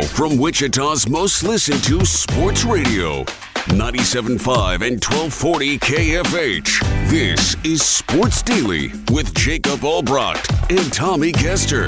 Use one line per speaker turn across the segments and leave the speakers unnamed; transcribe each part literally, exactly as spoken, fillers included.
from Wichita's most listened to sports radio, ninety-seven point five and twelve forty K F H. This is Sports Daily with Jacob Albrecht and Tommy Kester.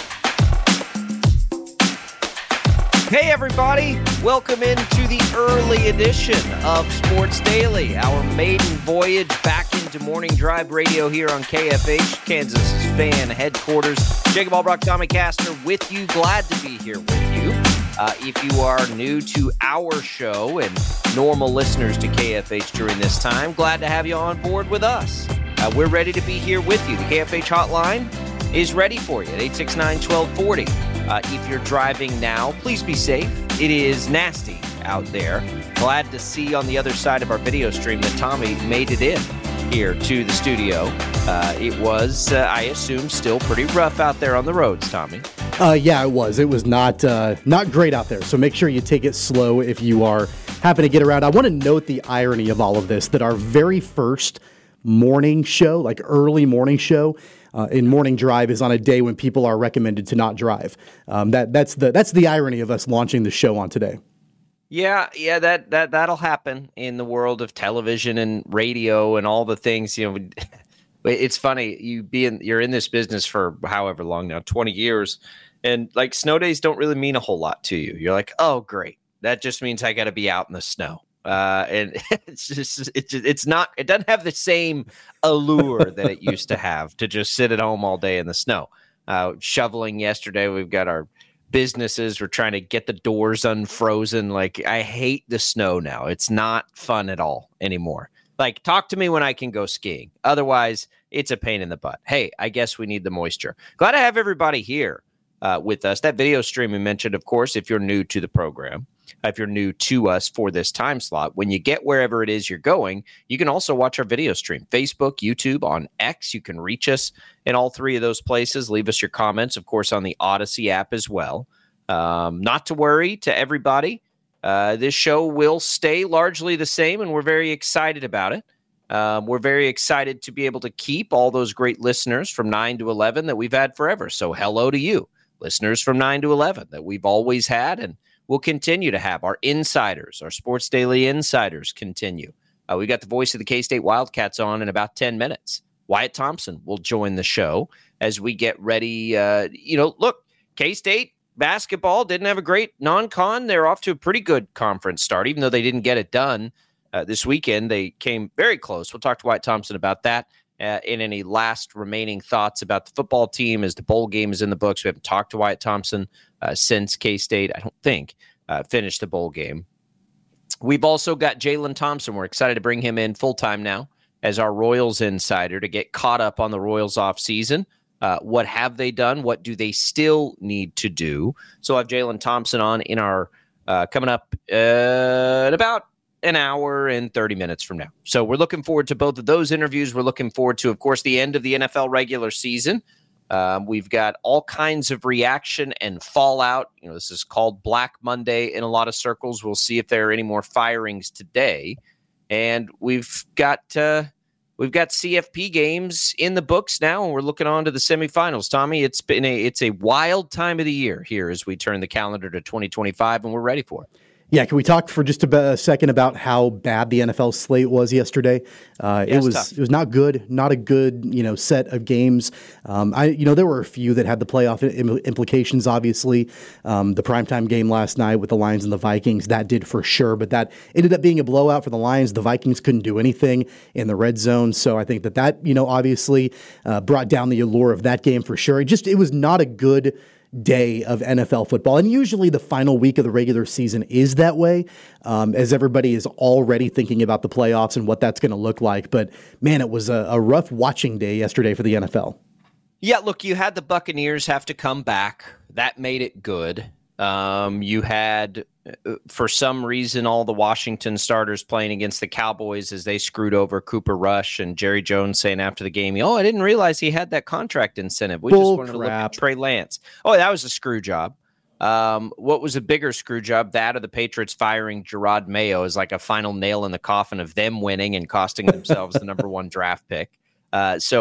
Hey everybody, welcome into the early edition of Sports Daily, our maiden voyage back into Morning Drive Radio here on K F H, Kansas fan headquarters. Jacob Albrecht, Tommy Kester with you, glad to be here with you. Uh, if you are new to our show and normal listeners to K F H during this time, glad to have you on board with us. Uh, we're ready to be here with you. The K F H hotline is ready for you at eight six nine, one two four zero. Uh, if you're driving now, please be safe. It is nasty out there. Glad to see on the other side of our video stream that Tommy made it in here to the studio. Uh, it was, uh, I assume, still pretty rough out there on the roads, Tommy.
Uh, yeah, it was. It was not uh, not great out there. So make sure you take it slow if you are happen to get around. I want to note the irony of all of this, that our very first morning show, like early morning show, Uh, in Morning Drive is on a day when people are recommended to not drive. Um, that that's the that's the irony of us launching the show on today.
Yeah, yeah, that that that'll happen in the world of television and radio and all the things. You know, it's funny. You be in you're in this business for however long now, twenty years, and like snow days don't really mean a whole lot to you. You're like, oh, great, that just means I got to be out in the snow. Uh, and it's just, it's just, it's not, it doesn't have the same allure that it used to have to just sit at home all day in the snow. Uh, shoveling yesterday, we've got our businesses. We're trying to get the doors unfrozen. Like, I hate the snow now. It's not fun at all anymore. Like, talk to me when I can go skiing. Otherwise, it's a pain in the butt. Hey, I guess we need the moisture. Glad to have everybody here uh, with us. That video stream we mentioned, of course, if you're new to the program. If you're new to us for this time slot, when you get wherever it is you're going, you can also watch our video stream, Facebook, YouTube, on X. You can reach us in all three of those places. Leave us your comments, of course, on the Odyssey app as well. Um, not to worry to everybody. Uh, this show will stay largely the same, and we're very excited about it. Um, we're very excited to be able to keep all those great listeners from nine to eleven that we've had forever. So hello to you, listeners from nine to eleven that we've always had, and we'll continue to have. Our insiders, our Sports Daily insiders continue. Uh, we got the voice of the K-State Wildcats on in about ten minutes. Wyatt Thompson will join the show as we get ready. Uh, you know, look, K-State basketball didn't have a great non-con. They're off to a pretty good conference start, even though they didn't get it done uh, this weekend. They came very close. We'll talk to Wyatt Thompson about that. Uh, in any last remaining thoughts about the football team as the bowl game is in the books. We haven't talked to Wyatt Thompson uh, since K-State, I don't think, uh, finished the bowl game. We've also got Jalen Thompson. We're excited to bring him in full-time now as our Royals insider to get caught up on the Royals offseason. Uh, what have they done? What do they still need to do? So I'll have Jalen Thompson on in our uh, coming up uh, at about an hour and thirty minutes from now. So we're looking forward to both of those interviews. We're looking forward to, of course, the end of the N F L regular season. Um, we've got all kinds of reaction and fallout. You know, this is called Black Monday in a lot of circles. We'll see if there are any more firings today. And we've got uh, we've got C F P games in the books now, and we're looking on to the semifinals. Tommy, it's been a it's a wild time of the year here as we turn the calendar to twenty twenty-five, and we're ready for it.
Yeah, can we talk for just a, a second about how bad the N F L slate was yesterday? Uh,
yeah,
it was
tough.
it was not good, not a good you know set of games. Um, I you know there were a few that had the playoff im- implications. Obviously, um, the primetime game last night with the Lions and the Vikings, that did for sure. But that ended up being a blowout for the Lions. The Vikings couldn't do anything in the red zone, so I think that that you know obviously uh, brought down the allure of that game for sure. It just it was not a good day of N F L football. And usually the final week of the regular season is that way, um, as everybody is already thinking about the playoffs and what that's going to look like. But man, it was a, a rough watching day yesterday for the N F L.
Yeah, look, you had the Buccaneers have to come back. That made it good. Um, you had, for some reason, all the Washington starters playing against the Cowboys as they screwed over Cooper Rush, and Jerry Jones saying after the game, oh, I didn't realize he had that contract incentive. We
Bull
just wanted
crap.
to look at Trey Lance. Oh, that was a screw job. Um, what was a bigger screw job? That or the Patriots firing Gerard Mayo is like a final nail in the coffin of them winning and costing themselves the number one draft pick. Uh, so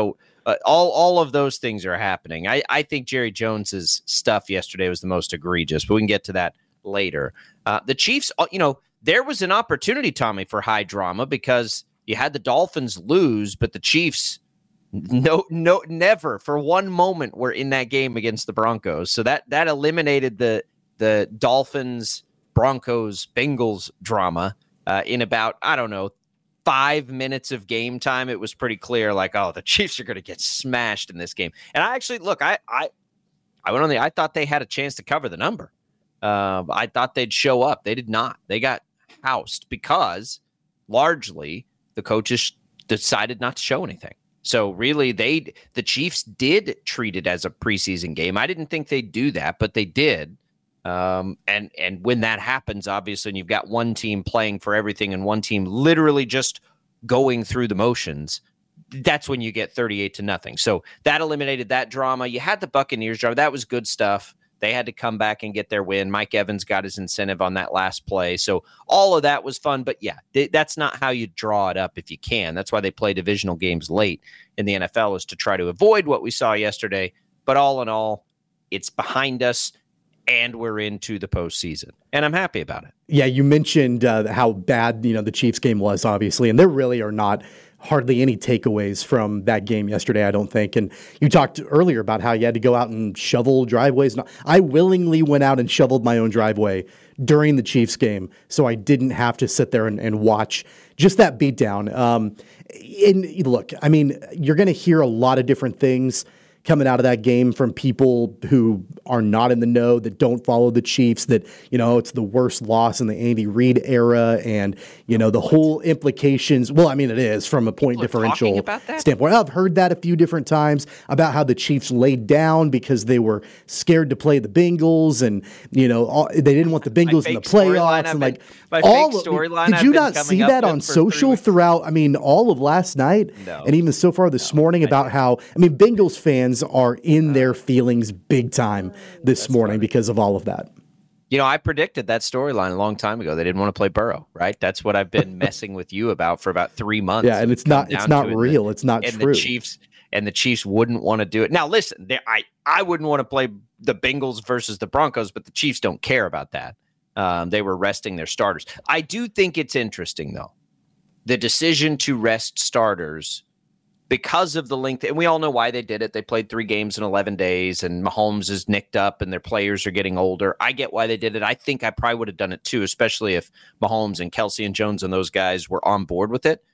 uh, all all of those things are happening. I, I think Jerry Jones's stuff yesterday was the most egregious, but we can get to that later. Uh, the Chiefs, you know, there was an opportunity, Tommy, for high drama because you had the Dolphins lose, but the Chiefs, no, no, never for one moment were in that game against the Broncos. So that that eliminated the the Dolphins, Broncos, Bengals drama uh, in about, I don't know, five minutes of game time. It was pretty clear, like, oh, the Chiefs are going to get smashed in this game. And I actually, look, I I, I went on the, I thought they had a chance to cover the number. Uh, I thought they'd show up. They did not. They got housed because largely the coaches decided not to show anything. So really, they the Chiefs did treat it as a preseason game. I didn't think they'd do that, but they did. Um, and and when that happens, obviously, and you've got one team playing for everything and one team literally just going through the motions, that's when you get thirty-eight to nothing. So that eliminated that drama. You had the Buccaneers drama. That was good stuff. They had to come back and get their win. Mike Evans got his incentive on that last play. So all of that was fun. But yeah, th- that's not how you draw it up if you can. That's why they play divisional games late in the N F L, is to try to avoid what we saw yesterday. But all in all, it's behind us and we're into the postseason. And I'm happy about it.
Yeah, you mentioned uh, how bad, you know, the Chiefs game was, obviously, and there really are not hardly any takeaways from that game yesterday, I don't think. And you talked earlier about how you had to go out and shovel driveways. I willingly went out and shoveled my own driveway during the Chiefs game, so I didn't have to sit there and, and watch just that beatdown. Um, and look, I mean, you're going to hear a lot of different things coming out of that game from people who are not in the know, that don't follow the Chiefs, that, you know, it's the worst loss in the Andy Reid era, and, you know, the whole implications. Well, I mean, it is from a point
People
differential
that?
standpoint. I've heard that a few different times about how the Chiefs laid down because they were scared to play the Bengals, and, you know, all, they didn't want the Bengals in the playoffs. And like
been,
all
storyline.
Did you not see that on social throughout? I mean, all of last night
no.
and even so far this
no,
morning about how, I mean, Bengals fans are in their feelings big time this
That's
morning
funny.
because of all of that.
You know, I predicted that storyline a long time ago. They didn't want to play Burrow, right? That's what I've been messing with you about for about three months.
Yeah, and it's not it's not real. It's not
and
true.
The Chiefs and the Chiefs wouldn't want to do it. Now, listen, I I wouldn't want to play the Bengals versus the Broncos, but the Chiefs don't care about that. Um, they were resting their starters. I do think it's interesting, though, the decision to rest starters because of the length, and we all know why they did it. They played three games in eleven days, and Mahomes is nicked up, and their players are getting older. I get why they did it. I think I probably would have done it too, especially if Mahomes and Kelsey and Jones and those guys were on board with it.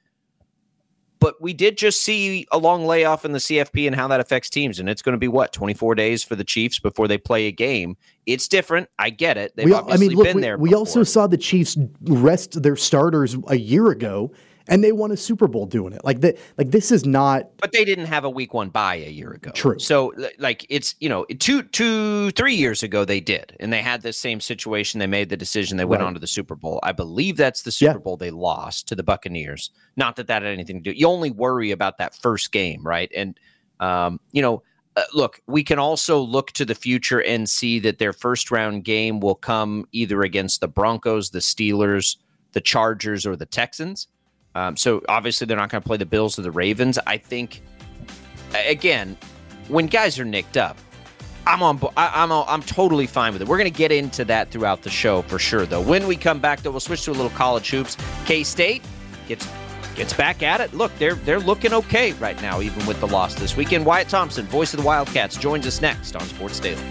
But we did just see a long layoff in the C F P and how that affects teams, and it's going to be, what, twenty-four days for the Chiefs before they play a game. It's different. I get it. They've
we,
obviously
I mean, look,
been
we,
there
We
before.
also saw the Chiefs rest their starters a year ago, and they won a Super Bowl doing it. Like that. Like this is not.
But they didn't have a week one bye a year ago.
True.
So like it's, you know, two, two, three years ago they did, and they had this same situation. They made the decision. They went
Right.
on to the Super Bowl. I believe that's the Super
Yeah.
Bowl they lost to the Buccaneers. Not that that had anything to do. You only worry about that first game, right? And um, you know, uh, look, we can also look to the future and see that their first round game will come either against the Broncos, the Steelers, the Chargers, or the Texans. Um, so obviously they're not going to play the Bills or the Ravens. I think, again, when guys are nicked up, I'm on. I, I'm. I'm totally fine with it. We're going to get into that throughout the show for sure, though. When we come back, though, we'll switch to a little college hoops. K-State gets gets back at it. Look, they're they're looking okay right now, even with the loss this weekend. Wyatt Thompson, voice of the Wildcats, joins us next on Sports Daily.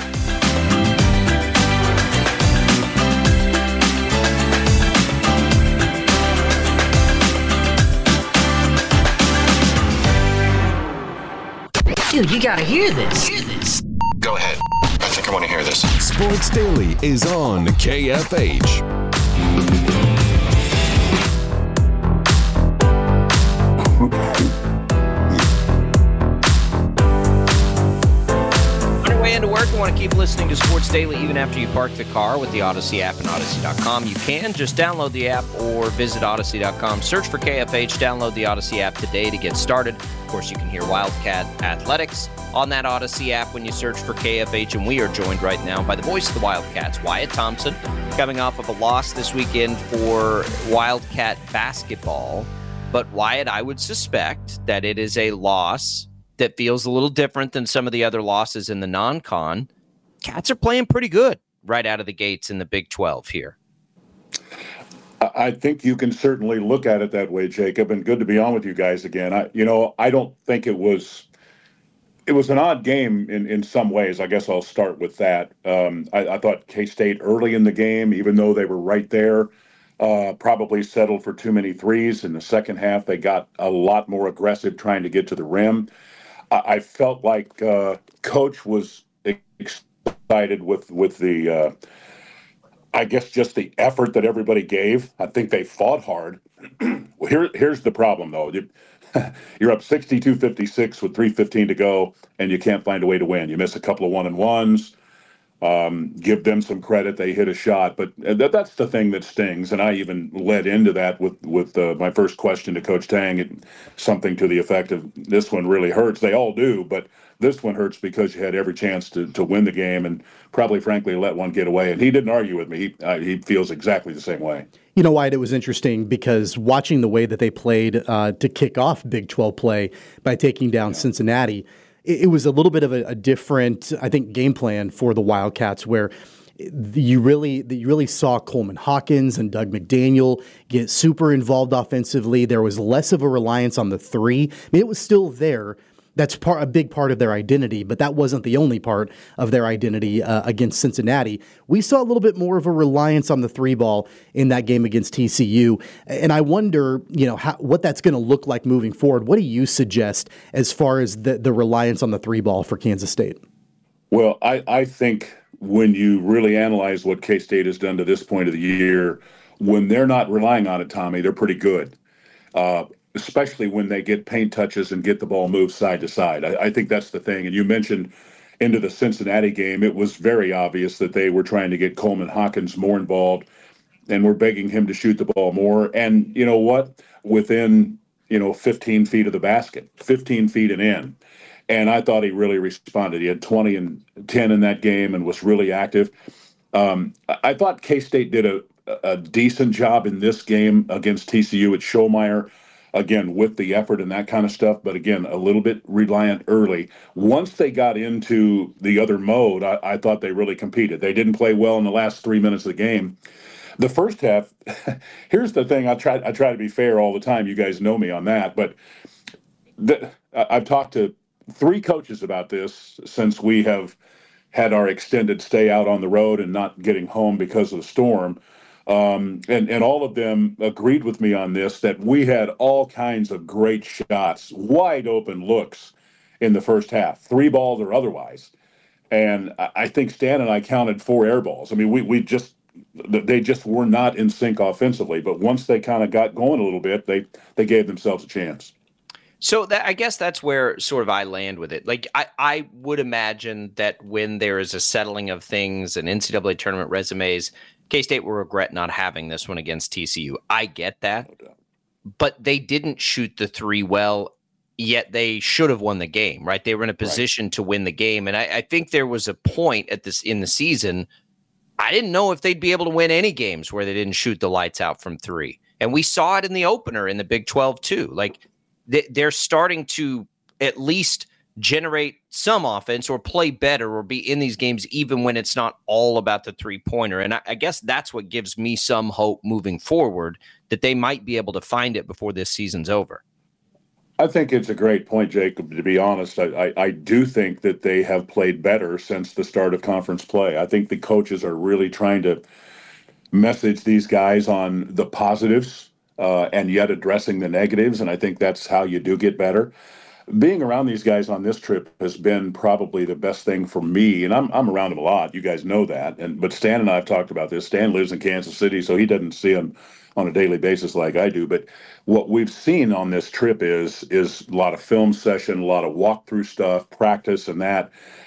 Dude, you gotta hear this. Hear this.
Go ahead. I think I want to hear this.
Sports Daily is on K F H.
On your way into work, you want to keep listening to Sports Daily even after you park the car with the Odyssey app and Odyssey dot com. You can just download the app or visit Odyssey dot com. Search for K F H. Download the Odyssey app today to get started. Of course, you can hear Wildcat Athletics on that Odyssey app when you search for K F H. And we are joined right now by the voice of the Wildcats, Wyatt Thompson, coming off of a loss this weekend for Wildcat basketball. But Wyatt, I would suspect that it is a loss that feels a little different than some of the other losses in the non-con. Cats are playing pretty good right out of the gates in the Big twelve here.
I think you can certainly look at it that way, Jacob, and good to be on with you guys again. I, you know, I don't think it was it was an odd game in, in some ways. I guess I'll start with that. Um, I, I thought K-State early in the game, even though they were right there, uh, probably settled for too many threes. In the second half, they got a lot more aggressive trying to get to the rim. I, I felt like uh, Coach was excited with, with the uh, – I guess just the effort that everybody gave. I think they fought hard. Well, here, here's the problem, though. You're up sixty-two fifty-six with three fifteen to go, and you can't find a way to win. You miss a couple of one-and-ones. Um, give them some credit. They hit a shot. But that, that's the thing that stings, and I even led into that with, with uh, my first question to Coach Tang, and something to the effect of, this one really hurts. They all do, but this one hurts because you had every chance to, to win the game and probably, frankly, let one get away. And he didn't argue with me. He, uh, he feels exactly the same way.
You know, Wyatt, it was interesting because watching the way that they played uh, to kick off Big twelve play by taking down yeah. Cincinnati, it, it was a little bit of a, a different, I think, game plan for the Wildcats, where you really you really saw Coleman Hawkins and Doug McDaniel get super involved offensively. There was less of a reliance on the three. I mean, it was still there. That's part a big part of their identity, but that wasn't the only part of their identity uh, against Cincinnati. We saw a little bit more of a reliance on the three ball in that game against T C U, and I wonder, you know, how, what that's going to look like moving forward. What do you suggest as far as the, the reliance on the three ball for Kansas State?
Well, I, I think when you really analyze what K-State has done to this point of the year, when they're not relying on it, Tommy, they're pretty good. Uh, especially when they get paint touches and get the ball moved side to side. I, I think that's the thing. And you mentioned into the Cincinnati game, it was very obvious that they were trying to get Coleman Hawkins more involved and were begging him to shoot the ball more. And you know what? Within, you know, fifteen feet of the basket, fifteen feet and in. And I thought he really responded. He had twenty and ten in that game and was really active. Um, I thought K-State did a, a decent job in this game against T C U at Schollmeyer. Again, with the effort and that kind of stuff, but again, a little bit reliant early. Once they got into the other mode, I, I thought they really competed. They didn't play well in the last three minutes of the game. The first half, here's the thing, I try, I try to be fair all the time. You guys know me on that, but the, I've talked to three coaches about this since we have had our extended stay out on the road and not getting home because of the storm. Um, and, and all of them agreed with me on this, that we had all kinds of great shots, wide open looks in the first half, three balls or otherwise. And I think Stan and I counted four air balls. I mean, we, we just, they just were not in sync offensively, but once they kind of got going a little bit, they, they gave themselves a chance.
So that, I guess that's where sort of I land with it. Like I, I would imagine that when there is a settling of things and N C double A tournament resumes, K-State will regret not having this one against T C U. I get that, but they didn't shoot the three well, yet they should have won the game, right? They were in a position right. to win the game. And I, I think there was a point at this in the season, I didn't know if they'd be able to win any games where they didn't shoot the lights out from three. And we saw it in the opener in the Big twelve too. Like they, they're starting to at least generate some offense or play better or be in these games even when it's not all about the three-pointer. And I, I guess that's what gives me some hope moving forward, that they might be able to find it before this season's over.
I think it's a great point, Jacob. To be honest, I, I, I do think that they have played better since the start of conference play. I think the coaches are really trying to message these guys on the positives uh, and yet addressing the negatives, and I think that's how you do get better. Being around these guys on this trip has been probably the best thing for me, and I'm I'm around them a lot. You guys know that. And but Stan and I have talked about this. Stan lives in Kansas City, so he doesn't see them on a daily basis like I do. But what we've seen on this trip is is a lot of film session, a lot of walkthrough stuff, practice, and that.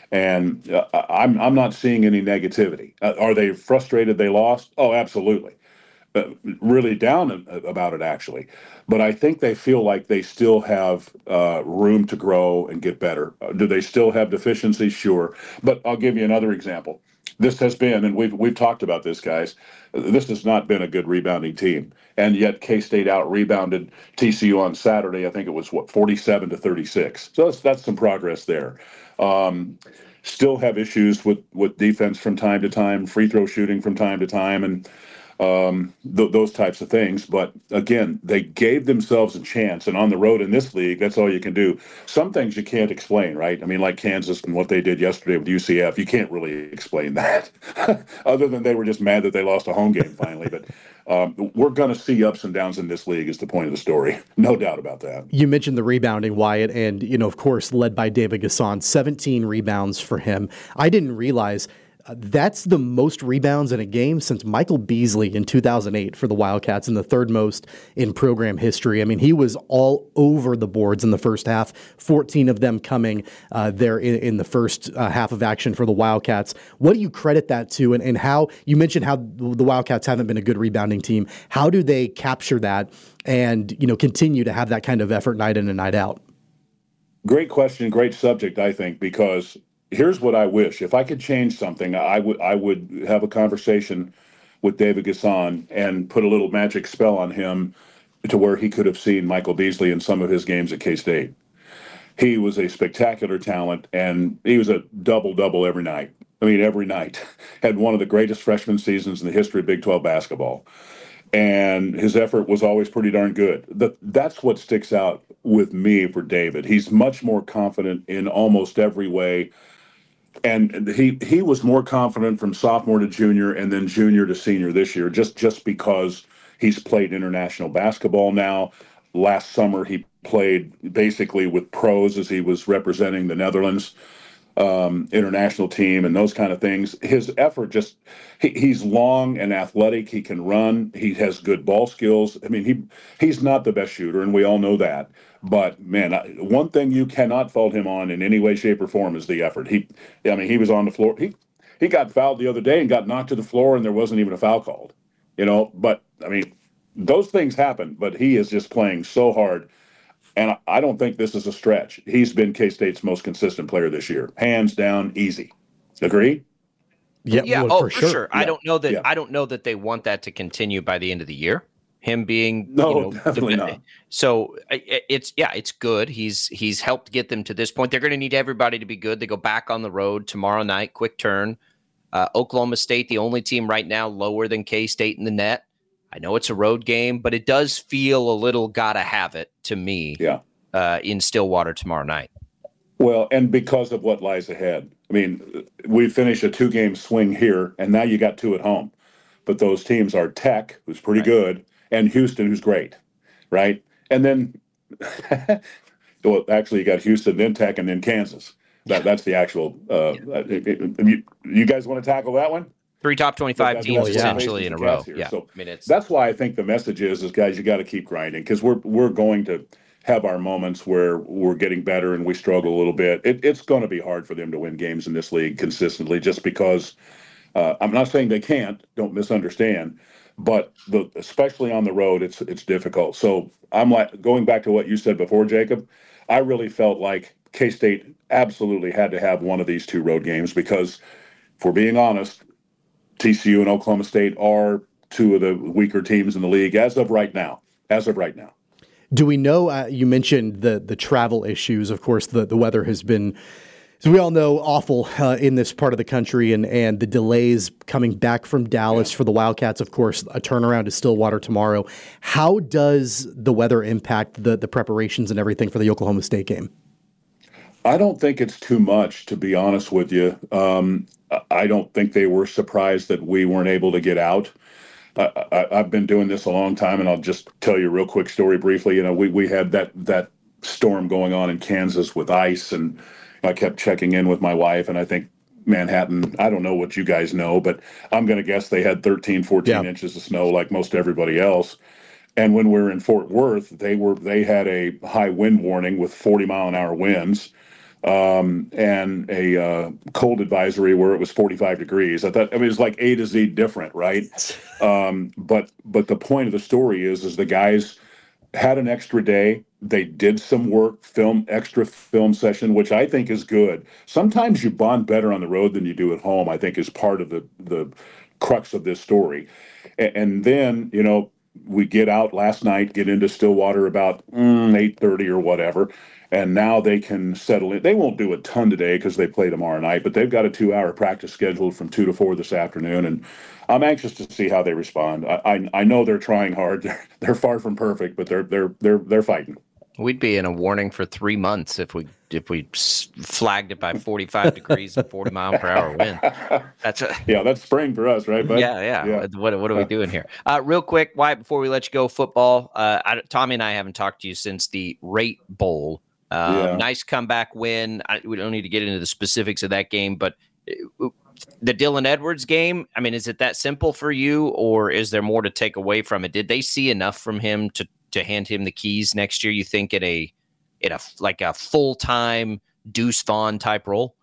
And uh, I'm I'm not seeing any negativity. Uh, are they frustrated they lost? Oh, absolutely. Uh, really down about it, actually. But I think they feel like they still have uh, room to grow and get better. Uh, do they still have deficiencies? Sure. But I'll give you another example. this has been, and we've we've talked about this, guys. This has not been a good rebounding team, and yet K-State out rebounded T C U on Saturday. I think it was what forty-seven to thirty-six. So that's that's some progress there. Um, still have issues with with defense from time to time, free throw shooting from time to time, and um, th- those types of things. But again, they gave themselves a chance, and on the road in this league, that's all you can do. Some things you can't explain, right? I mean, like Kansas and what they did yesterday with U C F, you can't really explain that, other than they were just mad that they lost a home game finally. But um, we're going to see ups and downs in this league is the point of the story. No doubt about that.
You mentioned the rebounding, Wyatt, and, you know, of course, led by David Gasson, seventeen rebounds for him. I didn't realize Uh, that's the most rebounds in a game since Michael Beasley in two thousand eight for the Wildcats, and the third most in program history. I mean, he was all over the boards in the first half, fourteen of them coming uh, there in, in the first uh, half of action for the Wildcats. What do you credit that to, and, and how, you mentioned how the Wildcats haven't been a good rebounding team. How do they capture that and, you know, continue to have that kind of effort night in and night out?
Great question, great subject, I think, because here's what I wish. If I could change something, I would I would have a conversation with David Gasson and put a little magic spell on him to where he could have seen Michael Beasley in some of his games at K-State. He was a spectacular talent, and he was a double-double every night. I mean, every night. Had one of the greatest freshman seasons in the history of Big twelve basketball. And his effort was always pretty darn good. The, that's what sticks out with me for David. He's much more confident in almost every way. And he he was more confident from sophomore to junior and then junior to senior this year, just, just because he's played international basketball now. Last summer, he played basically with pros as he was representing the Netherlands um, international team and those kind of things. His effort just, he, he's long and athletic. He can run. He has good ball skills. I mean, he he's not the best shooter, and we all know that. But, man, I, one thing you cannot fault him on in any way, shape, or form is the effort. He, I mean, he was on the floor. He he got fouled the other day and got knocked to the floor, and there wasn't even a foul called. You know, but, I mean, those things happen, but he is just playing so hard. And I, I don't think this is a stretch. He's been K-State's most consistent player this year. Hands down, easy. Agree?
Yeah, yeah well, oh, for sure. sure. Yeah. I don't know that yeah. I don't know that they want that to continue by the end of the year. Him being
no,
you know,
definitely
the,
not.
So it's yeah, it's good. He's he's helped get them to this point. They're going to need everybody to be good. They go back on the road tomorrow night. Quick turn. Uh, Oklahoma State, the only team right now lower than K-State in the net. I know it's a road game, but it does feel a little gotta have it to me.
Yeah.
Uh, in Stillwater tomorrow night.
Well, and because of what lies ahead. I mean, we finished a two-game swing here, and now you got two at home. But those teams are Tech, who's pretty right. good, and Houston, who's great, right? And then, well, actually, you got Houston, then Tech, and then Kansas. That, that's the actual. Uh, yeah. you, you guys want to tackle that one?
Three top twenty-five teams yeah. essentially in a row. Here. Yeah,
so
I mean, it's,
that's why I think the message is, is guys, you got to keep grinding because we're we're going to have our moments where we're getting better and we struggle a little bit. It, it's going to be hard for them to win games in this league consistently, just because. Uh, I'm not saying they can't. Don't misunderstand. But the, especially on the road, it's it's difficult. So I'm like going back to what you said before, Jacob. I really felt like K-State absolutely had to have one of these two road games because, if we're being honest, T C U and Oklahoma State are two of the weaker teams in the league as of right now. As of right now.
Do we know? Uh, you mentioned the the travel issues. Of course, the the weather has been, as we all know, awful uh, in this part of the country, and, and the delays coming back from Dallas yeah. for the Wildcats. Of course, a turnaround to Stillwater tomorrow. How does the weather impact the the preparations and everything for the Oklahoma State game?
I don't think it's too much, to be honest with you. Um, I don't think they were surprised that we weren't able to get out. I, I, I've been doing this a long time, and I'll just tell you a real quick story briefly. You know, we, we had that that storm going on in Kansas with ice, and I kept checking in with my wife, and I think Manhattan, I don't know what you guys know, but I'm going to guess they had thirteen, fourteen yeah. inches of snow like most everybody else. And when we were in Fort Worth, they were they had a high wind warning with forty mile an hour winds. Um, and a uh, cold advisory where it was forty-five degrees. I thought, I mean, it was like A to Z different, right? Um, but but the point of the story is, is the guys had an extra day. they did some work, film, extra film session, which I think is good. Sometimes you bond better on the road than you do at home, I think is part of the, the crux of this story. And, and then, you know, we get out last night, get into Stillwater about mm, eight thirty or whatever, and now they can settle in. They won't do a ton today because they play tomorrow night, but they've got a two-hour practice scheduled from two to four this afternoon, and I'm anxious to see how they respond. I I, I know they're trying hard. They're, they're far from perfect, but they're they're they're they're fighting.
We'd be in a warning for three months if we if we flagged it by forty-five degrees and forty mile per hour wind. That's a,
yeah, that's spring for us, right, bud?
Yeah, yeah. yeah. What what are we doing here? Uh, real quick, Wyatt, before we let you go, football. Uh, I, Tommy and I haven't talked to you since the Rate Bowl. Um, yeah. Nice comeback win. I, we don't need to get into the specifics of that game, but the Dylan Edwards game. I mean, is it that simple for you, or is there more to take away from it? Did they see enough from him to? to hand him the keys next year, you think, in a in a like a full-time Deuce Vaughn type role?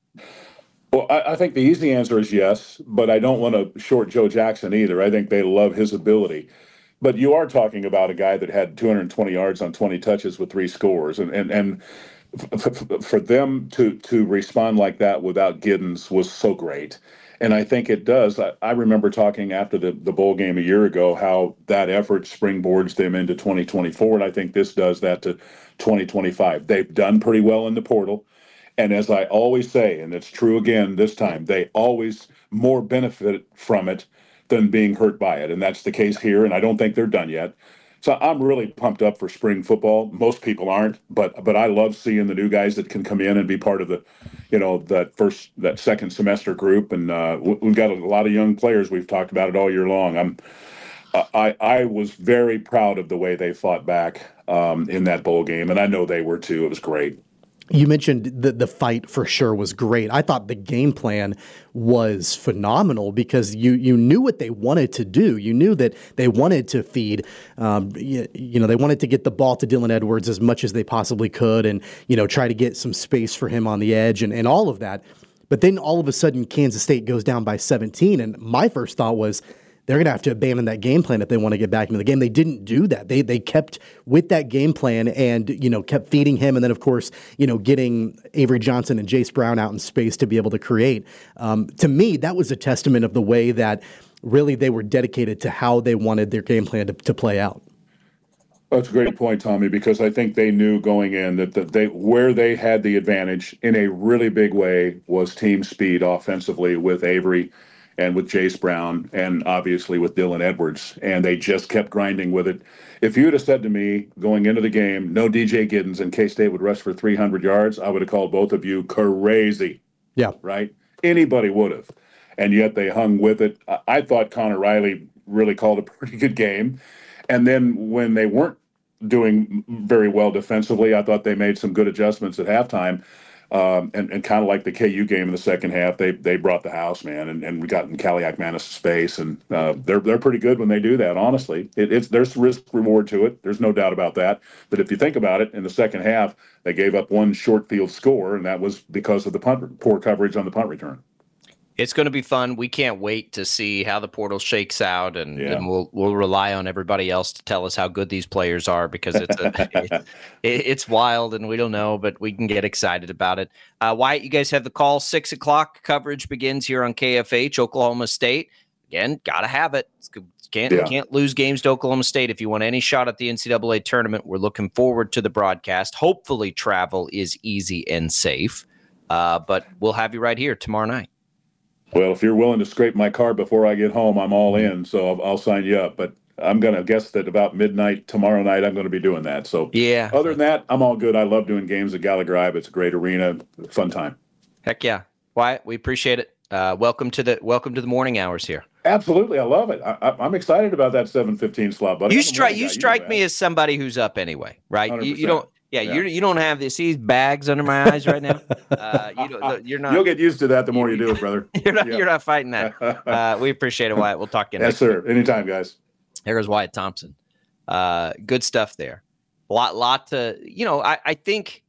Well, I, I think the easy answer is yes, but I don't want to short Joe Jackson either. I think they love his ability. But you are talking about a guy that had two hundred twenty yards on twenty touches with three scores. And and, and f- f- for them to to respond like that without Giddens was so great. And I think it does. I, I remember talking after the, the bowl game a year ago how that effort springboards them into twenty twenty-four, and I think this does that to twenty twenty-five. They've done pretty well in the portal. And as I always say, and it's true again this time, they always more benefit from it than being hurt by it. And that's the case here, and I don't think they're done yet. So I'm really pumped up for spring football. Most people aren't, but but I love seeing the new guys that can come in and be part of the, you know, that first, that second semester group. And uh, we've got a lot of young players. We've talked about it all year long. I'm, I I was very proud of the way they fought back um, in that bowl game, and I know they were too. It was great.
You mentioned the the fight for sure was great. I thought the game plan was phenomenal because you you knew what they wanted to do. You knew that they wanted to feed, um, you, you know, they wanted to get the ball to Dylan Edwards as much as they possibly could, and you know, try to get some space for him on the edge and, and all of that. But then all of a sudden, Kansas State goes down by seventeen, and my first thought was, they're going to have to abandon that game plan if they want to get back into the game. They didn't do that. They they kept with that game plan and, you know, kept feeding him. And then, of course, you know, getting Avery Johnson and Jace Brown out in space to be able to create. Um, to me, that was a testament of the way that really they were dedicated to how they wanted their game plan to, to play out.
That's a great point, Tommy, because I think they knew going in that the, they where they had the advantage in a really big way was team speed offensively with Avery and with Jace Brown, and obviously with Dylan Edwards, and they just kept grinding with it. If you would have said to me going into the game, no D J Giddens and K-State would rush for three hundred yards, I would have called both of you crazy.
Yeah.
Right? Anybody would have. And yet they hung with it. I thought Connor Riley really called a pretty good game. And then when they weren't doing very well defensively, I thought they made some good adjustments at halftime. Um, and, and kind of like the K U game in the second half, they they brought the house, man, and, and we got in Kaliakmanis' face, and uh, they're they're pretty good when they do that. Honestly, it, it's there's risk reward to it. There's no doubt about that. But if you think about it, in the second half, they gave up one short field score, and that was because of the punt poor coverage on the punt return.
It's going to be fun. We can't wait to see how the portal shakes out, and,
yeah.
and we'll we'll rely on everybody else to tell us how good these players are because it's a, it, it's wild and we don't know, but we can get excited about it. Uh, Wyatt, you guys have the call. Six o'clock coverage begins here on K F H. Oklahoma State again. Got to have it. It's, can't yeah. can't lose games to Oklahoma State if you want any shot at the N C double A tournament. We're looking forward to the broadcast. Hopefully, travel is easy and safe, uh, but we'll have you right here tomorrow night.
Well, if you're willing to scrape my car before I get home, I'm all in. So I'll, I'll sign you up. But I'm going to guess that about midnight tomorrow night, I'm going to be doing that. So
yeah.
Other than that, I'm all good. I love doing games at Gallagher Iba. It's a great arena, fun time.
Heck yeah, Wyatt, we appreciate it. Uh, welcome to the welcome to the morning hours here.
Absolutely, I love it. I, I'm excited about that seven fifteen slot. But
you strike you guy, strike you know me as somebody who's up anyway, right? You, you don't. Yeah, yeah. You're, you don't have this. These bags under my eyes right now. Uh, you don't, you're not.
You'll get used to that the more you do it, brother.
You're not.
Yeah.
You're not fighting that. Uh, we appreciate it, Wyatt. We'll talk again.
Yes,
next
sir.
week.
Anytime, guys.
Here goes Wyatt Thompson. Uh, good stuff there. A lot, lot to. You know, I, I think.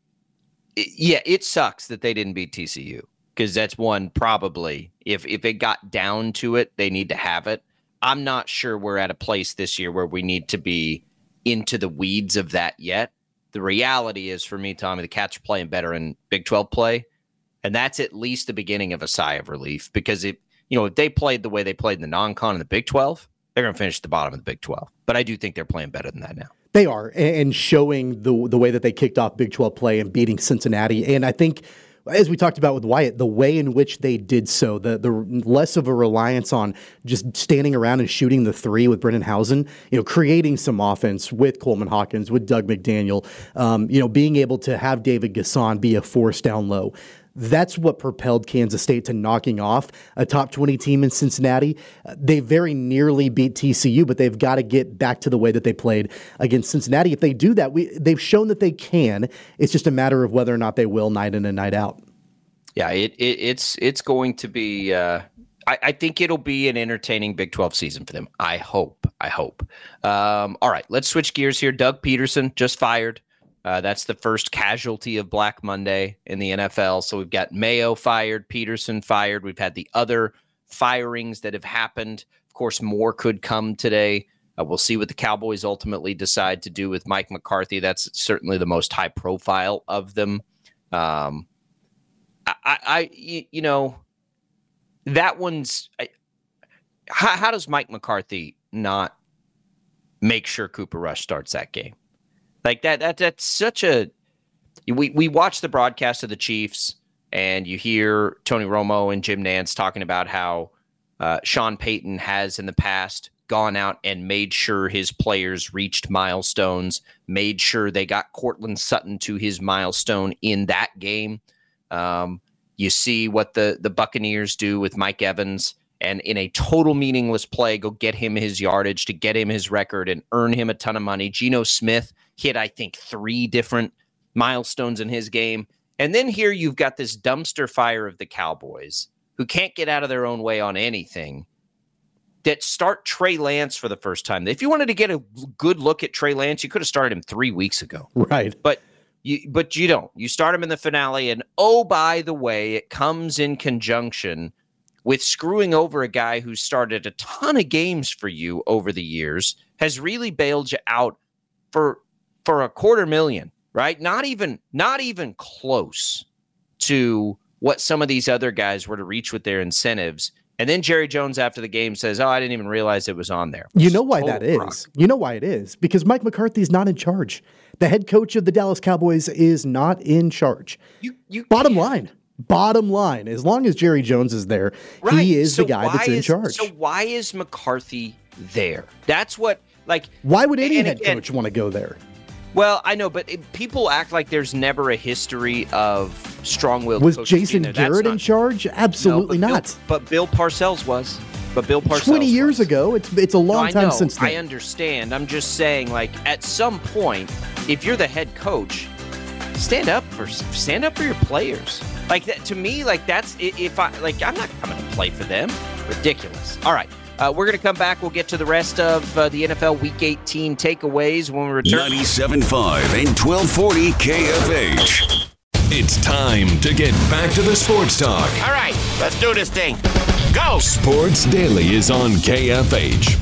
It, yeah, it sucks that they didn't beat T C U because that's one probably. If if it got down to it, they need to have it. I'm not sure we're at a place this year where we need to be into the weeds of that yet. The reality is, for me, Tommy, the Cats are playing better in Big twelve play, and that's at least the beginning of a sigh of relief, because it, you know, if they played the way they played in the non-con in the Big twelve, they're going to finish at the bottom of the Big twelve. But I do think they're playing better than that now.
They are, and showing the the way that they kicked off Big twelve play and beating Cincinnati. And I think, as we talked about with Wyatt, the way in which they did so, the the less of a reliance on just standing around and shooting the three with Brennan Hausen, you know, creating some offense with Coleman Hawkins, with Doug McDaniel, um, you know, being able to have David Gasson be a force down low. That's what propelled Kansas State to knocking off a top twenty team in Cincinnati. Uh, they very nearly beat T C U, but they've got to get back to the way that they played against Cincinnati. If they do that, we, they've shown that they can. It's just a matter of whether or not they will night in and night out.
Yeah, it, it it's it's going to be. Uh, I, I think it'll be an entertaining Big twelve season for them. I hope. I hope. Um, all right, let's switch gears here. Doug Peterson just fired. Uh, that's the first casualty of Black Monday in the N F L. So we've got Mayo fired, Peterson fired. We've had the other firings that have happened. Of course, more could come today. Uh, we'll see what the Cowboys ultimately decide to do with Mike McCarthy. That's certainly the most high profile of them. Um, I, I, you know, that one's. I, how, how does Mike McCarthy not make sure Cooper Rush starts that game? Like that, that that's such a. We we watch the broadcast of the Chiefs, and you hear Tony Romo and Jim Nantz talking about how uh, Sean Payton has in the past gone out and made sure his players reached milestones, made sure they got Cortland Sutton to his milestone in that game. Um, you see what the the Buccaneers do with Mike Evans, and in a total meaningless play, go get him his yardage to get him his record and earn him a ton of money. Geno Smith hit, I think, three different milestones in his game. And then here you've got this dumpster fire of the Cowboys, who can't get out of their own way on anything, that start Trey Lance for the first time. If you wanted to get a good look at Trey Lance, you could have started him three weeks ago.
Right.
But you, but you don't. You start him in the finale, and oh, by the way, it comes in conjunction with screwing over a guy who started a ton of games for you over the years, has really bailed you out for for a quarter million, right? Not even, not even close to what some of these other guys were to reach with their incentives. And then Jerry Jones after the game says, oh, I didn't even realize it was on there.
You know why that is? You know why it is? Because Mike McCarthy's not in charge. The head coach of the Dallas Cowboys is not in charge.
You, you
Bottom line. Bottom line. As long as Jerry Jones is there,
right.
he is
so
the guy that's in
is,
charge.
So why is McCarthy there? That's what, like...
Why would any head
again,
coach want to go there?
Well, I know, but it, people act like there's never a history of strong-willed
Was
coaches
Jason
being there.
Garrett
not,
in charge? Absolutely
no, but
not.
Bill, but Bill Parcells was. But Bill Parcells
twenty years
was.
ago. It's it's a long
no,
time
know,
since then.
I understand. I'm just saying, like, at some point, if you're the head coach, stand up for stand up for your players. Like that, to me, like that's if I like I'm not coming to play for them. Ridiculous. All right. Uh, we're going to come back. We'll get to the rest of uh, the N F L Week eighteen takeaways when we return.
ninety-seven point five and twelve forty K F H.
It's time to get back to the sports talk.
All right, let's do this thing. Go!
Sports Daily is on K F H.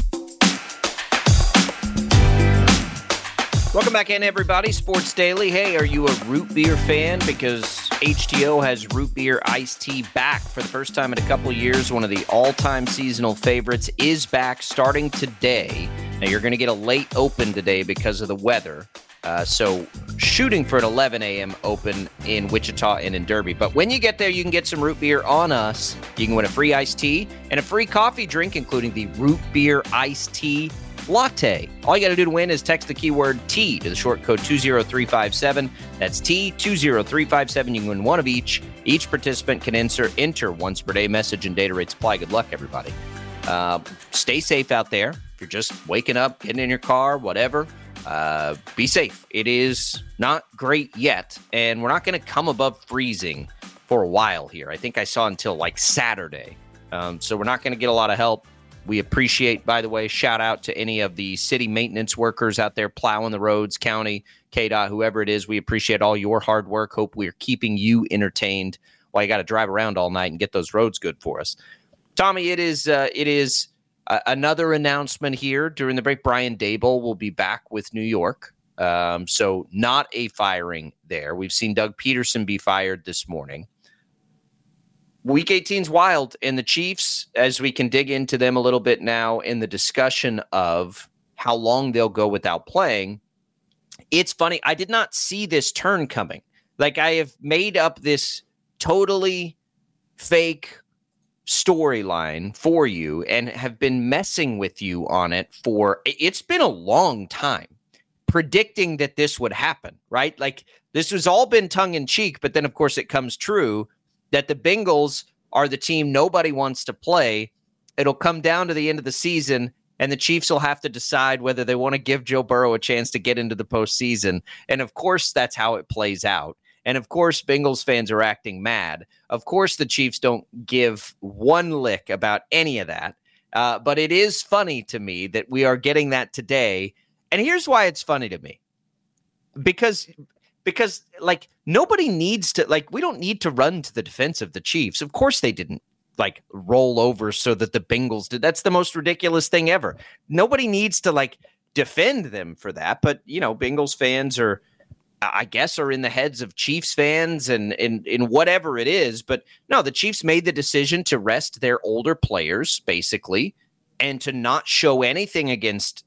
Welcome back in, everybody. Sports Daily. Hey, are you a root beer fan? Because H T O has root beer iced tea back for the first time in a couple of years. One of the all-time seasonal favorites is back starting today. Now, you're going to get a late open today because of the weather. Uh, so shooting for an eleven a.m. open in Wichita and in Derby. But when you get there, you can get some root beer on us. You can win a free iced tea and a free coffee drink, including the root beer iced tea latte. All you got to do to win is text the keyword T to the short code two zero three five seven. That's T two zero three five seven. You can win one of each. Each participant can enter, enter once per day. Message and data rates apply. Good luck, everybody. Uh, stay safe out there. If you're just waking up, getting in your car, whatever, uh, be safe. It is not great yet, and we're not going to come above freezing for a while here. I think I saw until like Saturday. Um, so we're not going to get a lot of help. We appreciate, by the way, shout out to any of the city maintenance workers out there plowing the roads, county, K D O T, whoever it is. We appreciate all your hard work. Hope we're keeping you entertained while you got to drive around all night and get those roads good for us. Tommy, it is uh, it is Uh, another announcement here during the break, Brian Daboll will be back with New York. Um, so not a firing there. We've seen Doug Peterson be fired this morning. Week eighteen's wild, and the Chiefs, as we can dig into them a little bit now in the discussion of how long they'll go without playing, it's funny. I did not see this turn coming. Like, I have made up this totally fake storyline for you and have been messing with you on it for, it's been a long time, predicting that this would happen, right? Like, this has all been tongue in cheek, but then of course it comes true that the Bengals are the team nobody wants to play. It'll come down to the end of the season, and the Chiefs will have to decide whether they want to give Joe Burrow a chance to get into the postseason. And of course, that's how it plays out. And of course, Bengals fans are acting mad. Of course, the Chiefs don't give one lick about any of that. Uh, but it is funny to me that we are getting that today. And here's why it's funny to me. Because, because like, nobody needs to, like, we don't need to run to the defense of the Chiefs. Of course, they didn't, like, roll over so that the Bengals did. That's the most ridiculous thing ever. Nobody needs to, like, defend them for that. But, you know, Bengals fans are, I guess, are in the heads of Chiefs fans and in, in whatever it is. But no, the Chiefs made the decision to rest their older players, basically, and to not show anything against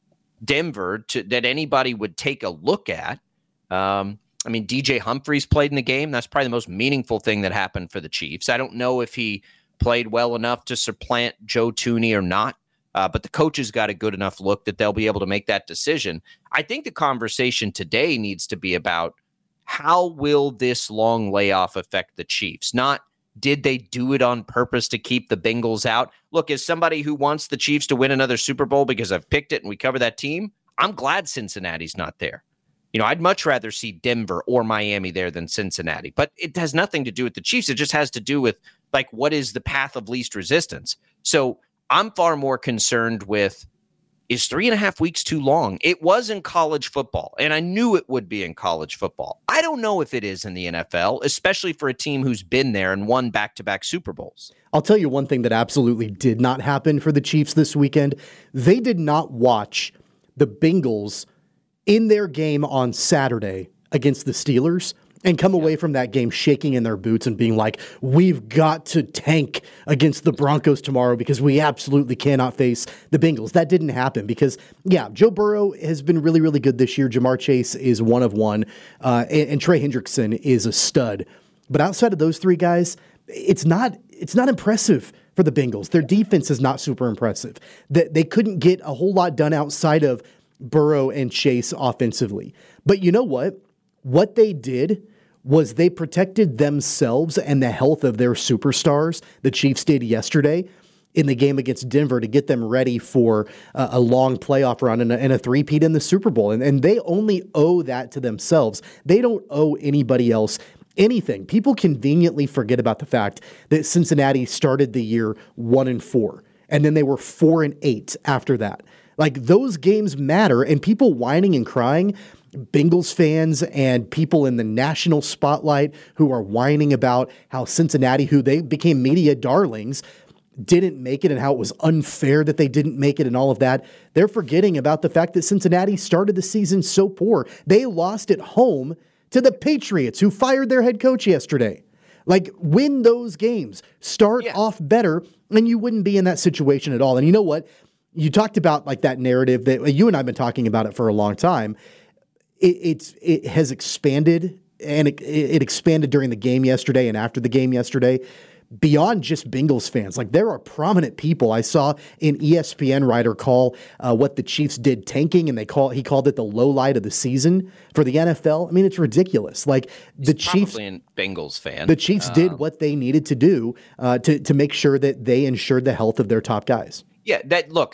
Denver to, that anybody would take a look at. Um, I mean, D J Humphries played in the game. That's probably the most meaningful thing that happened for the Chiefs. I don't know if he played well enough to supplant Joe Thuney or not. Uh, but the coaches got a good enough look that they'll be able to make that decision. I think the conversation today needs to be about how will this long layoff affect the Chiefs? Not did they do it on purpose to keep the Bengals out? Look, as somebody who wants the Chiefs to win another Super Bowl because I've picked it and we cover that team, I'm glad Cincinnati's not there. You know, I'd much rather see Denver or Miami there than Cincinnati. But it has nothing to do with the Chiefs. It just has to do with, like, what is the path of least resistance? So I'm far more concerned with, is three and a half weeks too long? It was in college football, and I knew it would be in college football. I don't know if it is in the N F L, especially for a team who's been there and won back-to-back Super Bowls.
I'll tell you one thing that absolutely did not happen for the Chiefs this weekend. They did not watch the Bengals in their game on Saturday against the Steelers and come away from that game shaking in their boots and being like, we've got to tank against the Broncos tomorrow because we absolutely cannot face the Bengals. That didn't happen because, yeah, Joe Burrow has been really, really good this year. Jamar Chase is one of one, uh, and, and Trey Hendrickson is a stud. But outside of those three guys, it's not it's not impressive for the Bengals. Their defense is not super impressive. They, they couldn't get a whole lot done outside of Burrow and Chase offensively. But you know what? What they did was they protected themselves and the health of their superstars. The Chiefs did yesterday in the game against Denver to get them ready for uh, a long playoff run and a, and a three-peat in the Super Bowl. And, and they only owe that to themselves. They don't owe anybody else anything. People conveniently forget about the fact that Cincinnati started the year one and four, and then they were four and eight after that. Like, those games matter, and people whining and crying, Bengals fans and people in the national spotlight who are whining about how Cincinnati, who they became media darlings, didn't make it and how it was unfair that they didn't make it and all of that. They're forgetting about the fact that Cincinnati started the season so poor. They lost at home to the Patriots, who fired their head coach yesterday. Like, win those games. Start yeah. off better, and you wouldn't be in that situation at all. And you know what? You talked about, like, that narrative that you and I have been talking about it for a long time. It, it's it has expanded, and it, it expanded during the game yesterday and after the game yesterday, beyond just Bengals fans. Like, there are prominent people. I saw an E S P N writer call uh, what the Chiefs did tanking, and they call he called it the low light of the season for the N F L. I mean, it's ridiculous. Like,
He's
the Chiefs,
probably a Bengals fan.
The Chiefs um, did what they needed to do uh, to to make sure that they ensured the health of their top guys.
Yeah, that look.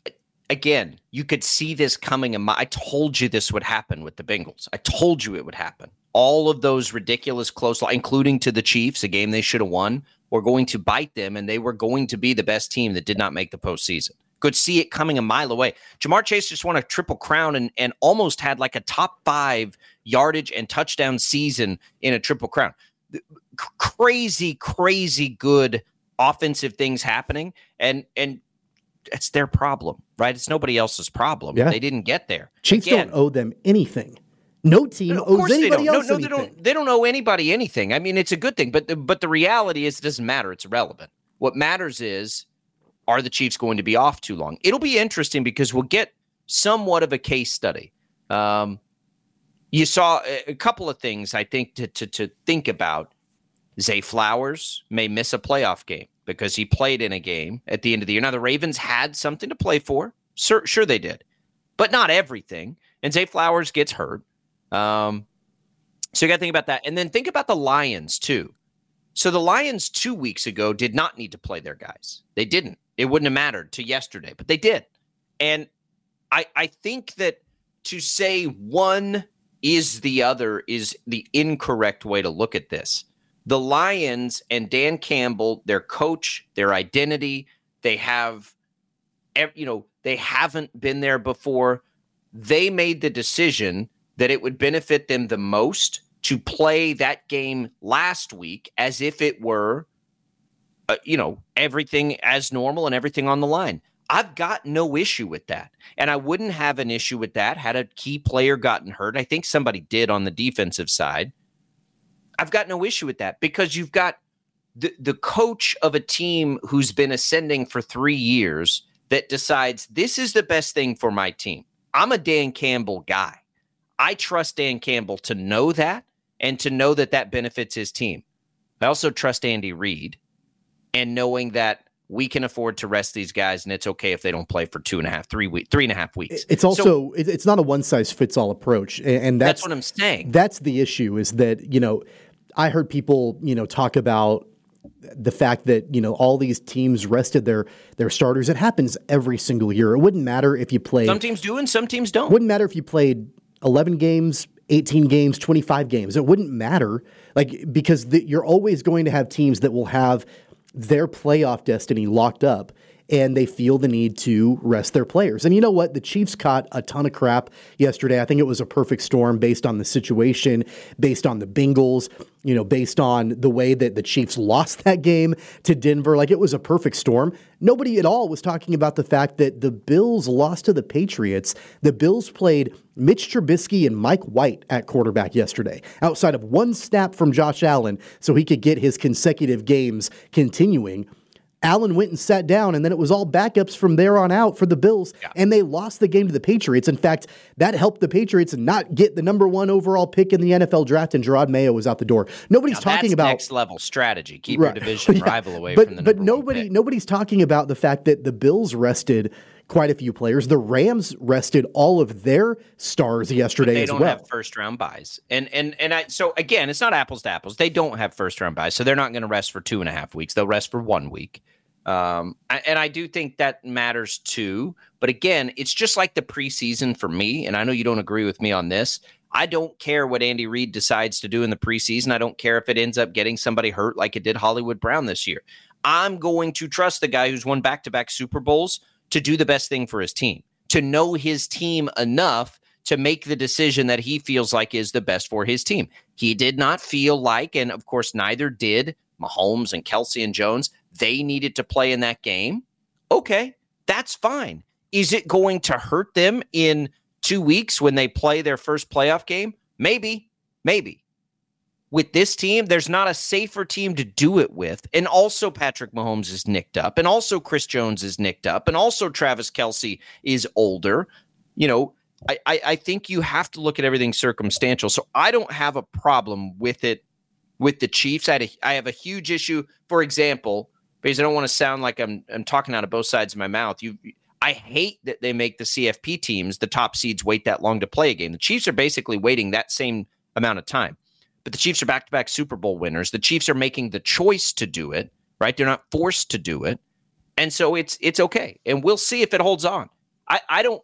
Again, you could see this coming. In my, I told you this would happen with the Bengals. I told you it would happen. All of those ridiculous close, including to the Chiefs, a game they should have won, were going to bite them, and they were going to be the best team that did not make the postseason. Could see it coming a mile away. Jamar Chase just won a triple crown and, and almost had like a top five yardage and touchdown season in a triple crown. Crazy, crazy good offensive things happening. And, and, it's their problem, right? It's nobody else's problem.
Yeah.
They didn't get there.
Chiefs
Again,
don't owe them anything. No team
of
owes
course they
anybody
don't.
else
no, no,
anything.
They don't, they don't owe anybody anything. I mean, it's a good thing, but the, but the reality is it doesn't matter. It's irrelevant. What matters is, are the Chiefs going to be off too long? It'll be interesting because we'll get somewhat of a case study. Um, you saw a, a couple of things, I think, to, to, to think about. Zay Flowers may miss a playoff game because he played in a game at the end of the year. Now, the Ravens had something to play for. Sure, sure they did, but not everything. And Zay Flowers gets hurt. Um, so you got to think about that. And then think about the Lions, too. So the Lions two weeks ago did not need to play their guys. They didn't. It wouldn't have mattered to yesterday, but they did. And I, I think that to say one is the other is the incorrect way to look at this. The Lions and Dan Campbell, their coach, their identity, they have, you know, they haven't been there before. They made the decision that it would benefit them the most to play that game last week as if it were, uh, you know, everything as normal and everything on the line. I've got no issue with that. And I wouldn't have an issue with that had a key player gotten hurt. I think somebody did on the defensive side. I've got no issue with that because you've got the, the coach of a team who's been ascending for three years that decides this is the best thing for my team. I'm a Dan Campbell guy. I trust Dan Campbell to know that and to know that that benefits his team. I also trust Andy Reid and knowing that we can afford to rest these guys and it's okay if they don't play for two and a half, three weeks, three and a half weeks.
It's also, so, it's not a one size fits all approach. And that's,
that's what I'm saying.
That's the issue is that, you know, I heard people, you know, talk about the fact that, you know, all these teams rested their their starters. It happens every single year. It wouldn't matter if you played.
Some teams do and some teams don't.
It wouldn't matter if you played eleven games, eighteen games, twenty-five games. It wouldn't matter, like, because the, you're always going to have teams that will have their playoff destiny locked up and they feel the need to rest their players. And you know what? The Chiefs caught a ton of crap yesterday. I think it was a perfect storm based on the situation, based on the Bengals, you know, based on the way that the Chiefs lost that game to Denver. Like, it was a perfect storm. Nobody at all was talking about the fact that the Bills lost to the Patriots. The Bills played Mitch Trubisky and Mike White at quarterback yesterday, outside of one snap from Josh Allen so he could get his consecutive games continuing. Allen went and sat down, and then it was all backups from there on out for the Bills, yeah. And they lost the game to the Patriots. In fact, that helped the Patriots not get the number one overall pick in the N F L draft, and Gerard Mayo was out the door. Nobody's
now
talking
that's
about
next level strategy. Keep
right.
your division
yeah.
rival away
but,
from the
but
number
nobody,
one pick.
nobody's talking about the fact that the Bills rested quite a few players. The Rams rested all of their stars yesterday as well.
They don't have first round buys, and and and I. So again, it's not apples to apples. They don't have first round buys, so they're not going to rest for two and a half weeks. They'll rest for one week. Um, and I do think that matters too. But again, it's just like the preseason for me. And I know you don't agree with me on this. I don't care what Andy Reid decides to do in the preseason. I don't care if it ends up getting somebody hurt like it did Hollywood Brown this year. I'm going to trust the guy who's won back-to-back Super Bowls to do the best thing for his team, to know his team enough to make the decision that he feels like is the best for his team. He did not feel like, and of course, neither did Mahomes and Kelsey and Jones, they needed to play in that game. Okay, that's fine. Is it going to hurt them in two weeks when they play their first playoff game? Maybe, maybe. With this team, there's not a safer team to do it with. And also Patrick Mahomes is nicked up. And also Chris Jones is nicked up. And also Travis Kelsey is older. You know, I, I, I think you have to look at everything circumstantial. So I don't have a problem with it with the Chiefs. I, had a, I have a huge issue, for example, because I don't want to sound like I'm I'm talking out of both sides of my mouth. You, I hate that they make the C F P teams, the top seeds, wait that long to play a game. The Chiefs are basically waiting that same amount of time. But the Chiefs are back-to-back Super Bowl winners. The Chiefs are making the choice to do it, right? They're not forced to do it. And so it's it's okay. And we'll see if it holds on. I, I don't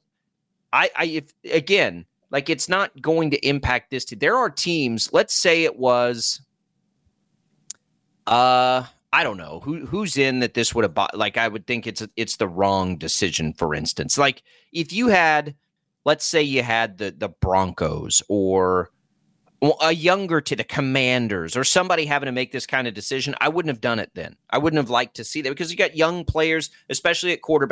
I I if again, like it's not going to impact this team. There are teams, let's say it was uh I don't know who who's in that this would have bought. Like, I would think it's it's the wrong decision. For instance, like if you had, let's say you had the the Broncos or a younger to the Commanders or somebody having to make this kind of decision, I wouldn't have done it then. I wouldn't have liked to see that because you got young players, especially at quarterback,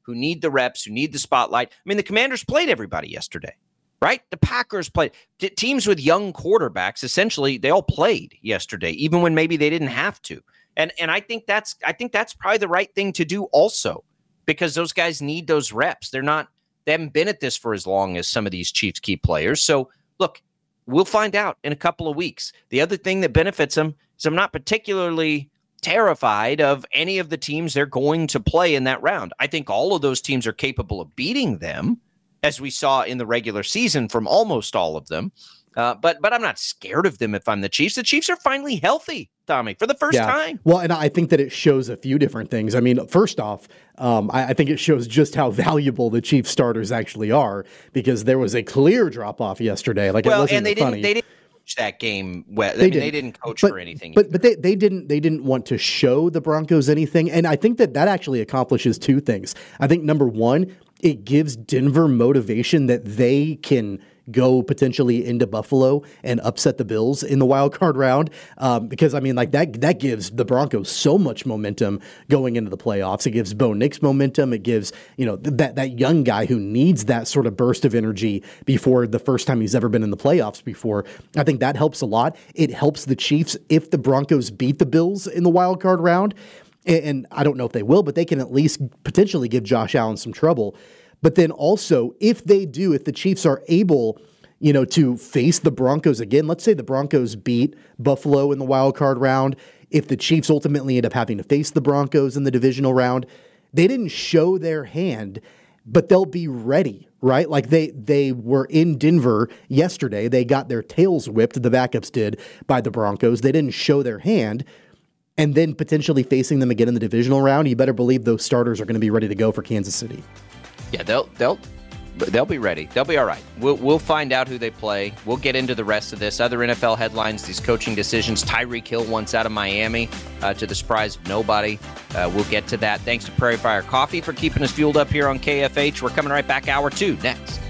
who need the reps, who need the spotlight. I mean, the Commanders played everybody yesterday, right? The Packers played. T- teams with young quarterbacks, essentially, they all played yesterday, even when maybe they didn't have to. And and I think that's I think that's probably the right thing to do also, because those guys need those reps. They're not they haven't been at this for as long as some of these Chiefs key players. So look, we'll find out in a couple of weeks. The other thing that benefits them is I'm not particularly terrified of any of the teams they're going to play in that round. I think all of those teams are capable of beating them, as we saw in the regular season from almost all of them. Uh, but but I'm not scared of them if I'm the Chiefs. The Chiefs are finally healthy, Tommy, for the first
yeah.
time.
Well, and I think that it shows a few different things. I mean, first off, um, I, I think it shows just how valuable the Chiefs starters actually are, because there was a clear drop-off yesterday. Like,
well,
it wasn't
and they
funny.
didn't, they didn't coach that game well.
They,
I mean,
didn't.
they didn't coach
but,
for anything.
But but they, they didn't they didn't want to show the Broncos anything. And I think that that actually accomplishes two things. I think, number one, it gives Denver motivation that they can go potentially into Buffalo and upset the Bills in the wild card round. Um, because I mean, like that, that gives the Broncos so much momentum going into the playoffs. It gives Bo Nix momentum. It gives, you know, th- that, that young guy who needs that sort of burst of energy before the first time he's ever been in the playoffs before. I think that helps a lot. It helps the Chiefs if the Broncos beat the Bills in the wild card round. And, and I don't know if they will, but they can at least potentially give Josh Allen some trouble. But then also, if they do, if the Chiefs are able, you know, to face the Broncos again, let's say the Broncos beat Buffalo in the wild card round. If the Chiefs ultimately end up having to face the Broncos in the divisional round, they didn't show their hand, but they'll be ready, right? Like they they were in Denver yesterday. They got their tails whipped, the backups did, by the Broncos. They didn't show their hand. And then potentially facing them again in the divisional round, you better believe those starters are going to be ready to go for Kansas City.
Yeah, they'll they'll they'll be ready. They'll be all right. We'll we'll find out who they play. We'll get into the rest of this. Other N F L headlines, these coaching decisions. Tyreek Hill wants out of Miami, uh, to the surprise of nobody. Uh, we'll get to that. Thanks to Prairie Fire Coffee for keeping us fueled up here on K F H. We're coming right back, hour two next.